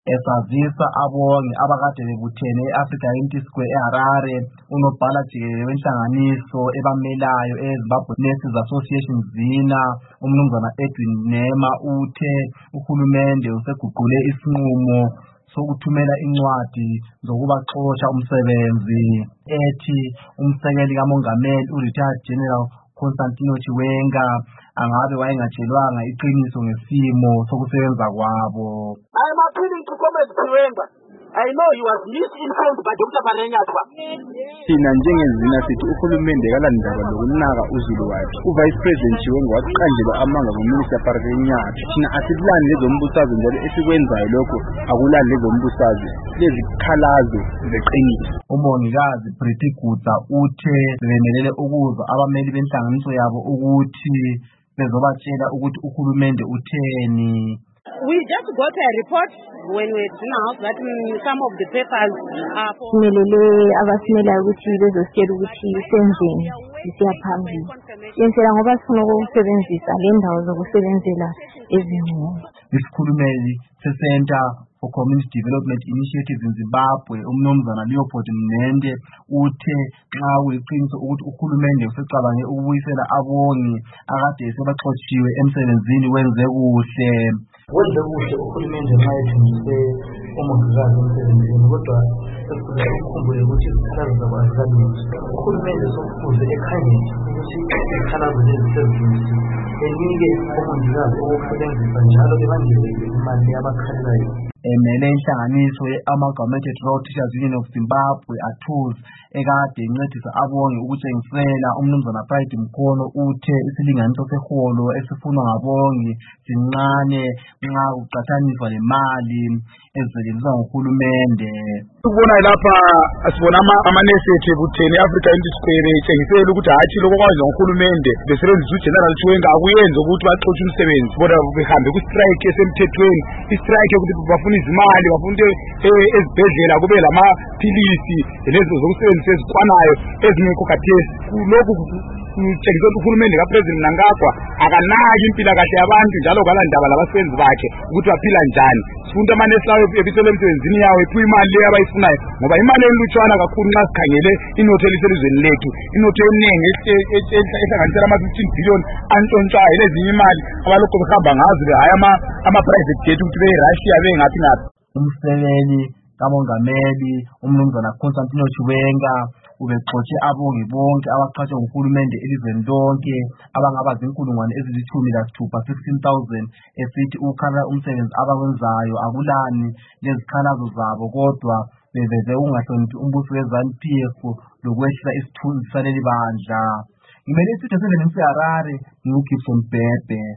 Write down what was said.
Esazisa abongi abakade bebuthene e-Africa Unity Square eHarare, unobhala jikelele wenhlanganiso ebamelayo eZimbabwe Nurses Association ZINA, umnumzana Edwin Nema uthe uhulumende useguqule isinqumo sokuthumela incwadi zokubaxosha umsebenzi. Ethi umsekeli kamongameli uRetired General Constantino Chiwenga angabe wayengatshelwanga iqiniso ngesimo sokusebenza kwabo. I am appealing to Comrade Chiwenga. I know he was misinformed by Dr. Baranyatwa. Thina njengezina sithi uhulumende kalandaba lokunaka uzulu wakhe. UVice President Chiwenga waqanjelwa amanga nguMinister Baranyatwa. Thina asilani lezombusazwe njalo esikwenzayo lokho akulani lezombusazwe. Lezi khalazo zeqiniso. Umongikazi Pretty Gutsa uthe bemelele ukuzwa abameli benhlanganiso yabo ukuthi bezobatshela ukuthi uhulumende utheni. We just got a report when we were doing house that some of the papers are for melele abasimela ukuthi bezositshela ukuthi senzeni sisiya phambili. Yenzela ngoba sifuna ukusebenzisa le ndawo zokusebenzela ezingcono. Isikhulumeli se-Center for Community Development Initiatives in Zimbabwe, umnumzana Leopold Mnende uthe nxa kuyiqiniso ukuthi uhulumende usecabange ukubuyisela abongi akade sebaxotshiwe emsebenzini wenze kuhle. Wenze kuhle uhulumende nxa ethembise omongikazi emsebenzini, kodwa sekuze ukukhumbule ukuthi izikhalazo zabo azikaningi. Uhulumende sokufuze ekhangele ukuthi izikhalazo lezi sezilungisiwe, enike omongikazi okusebenzisa njalo ebangelele imali yabakhalayo. Emele inhlanganiso ye-Amalgamated Rural Teachers Union of Zimbabwe ATUZ ekade incedisa abongi ukutshengisela umnumzana Pride Mkhono uthe isilinganiso seholo esifunwa ngabongi sincane nxa kuqathaniswa lemali ezisetshenziswa nguhulumende. Ukubona lapha asibona amanesi ethu buthene e-Africa Unity Square etshengisela ukuthi hatshi lokho kwazwa nguhulumende besebenzisa uGeneral Chiwenga akuyenze ukuthi baxotshe umsebenzi, kodwa behambe ku-strike esemthethweni. I-strike ukuthi bafuna izimali, bafuna ezibhedlela kube lamaphilisi lezo zokusebenzisa ezikwanayo ezingekho khathesi. Lokhu kutshengisa ukuthi uhulumende kaPresident Mnangagwa akanaki impilakahle yabantu njalo kalandaba labasebenzi bakhe ukuthi baphila njani. Sifuna amanesi lawo ebisele emsebenzini yawo ephiwe imali leyo abayifunayo, ngoba imali enlutshwana kakhulu nxa sikhangele inotho eliselizweni lethu, inotho eningi ehlanganisela ama-15 billion antshontshwayo lezinye imali abalokhu behamba ngazo behaya ama-private jet ukuthi beye-Russia bengaphi ngaphi. Umsekeli kamongameli umnumzana Constantino Chiwenga ubexotshe abongi bonke abaqhatshwe nguhulumende elizweni lonke abangaba zinkulungwane ezilithumi-6 16,000 esithi ukukhala umsebenzi abawenzayo akulani lezikhalazo zabo, kodwa beveze ukungahloniphi umbuso we-ZANU-PF lokwehlisa isithunzi saleli bandla. Ngimele isitho seNingizimu Harare, ngiuGibson Bhebhe.